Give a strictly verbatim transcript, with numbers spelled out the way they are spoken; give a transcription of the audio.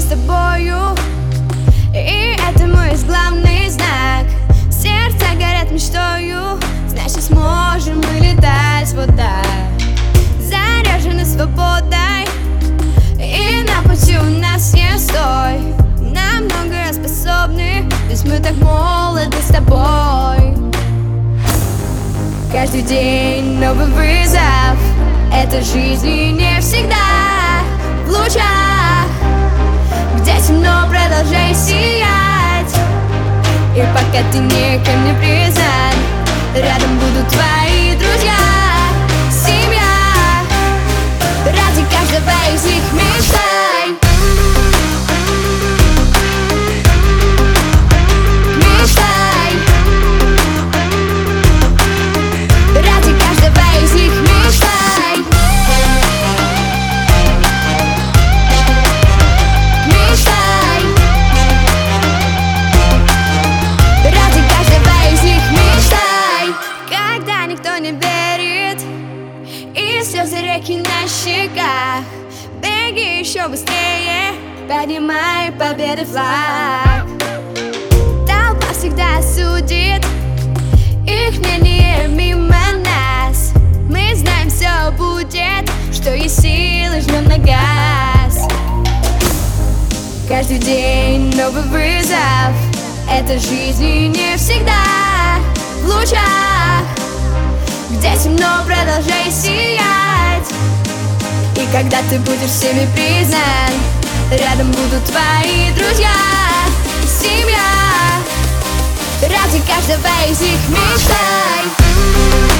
тобою, и это мой главный знак. Сердца горят мечтою, значит сможем мы летать вот так. Заряжены свободой, и на пути у нас не стой. На многое способны, ведь мы так молоды с тобой. Каждый день новый вызов, это жизни не всегда в лучах, где темно, продолжай сиять. И пока ты никем не признан, рядом будут твои друзья, семья. Ради каждого из них мечтай. Мечтай. Ради каждого из них мечтай. Мечтай. Ради каждого из них мечтай. Когда никто не верит и слезы реки на щеках, беги еще быстрее, поднимай победы флаг. Толпа всегда осудит их мнение мимо нас. Мы знаем, все будет, что есть силы, жмем на газ. Каждый день новый вызов, это жизни не всегда в лучах, где темно, продолжай сиять. И когда ты будешь всеми признан, рядом будут твои друзья, семья. Ради каждого из них мечтай.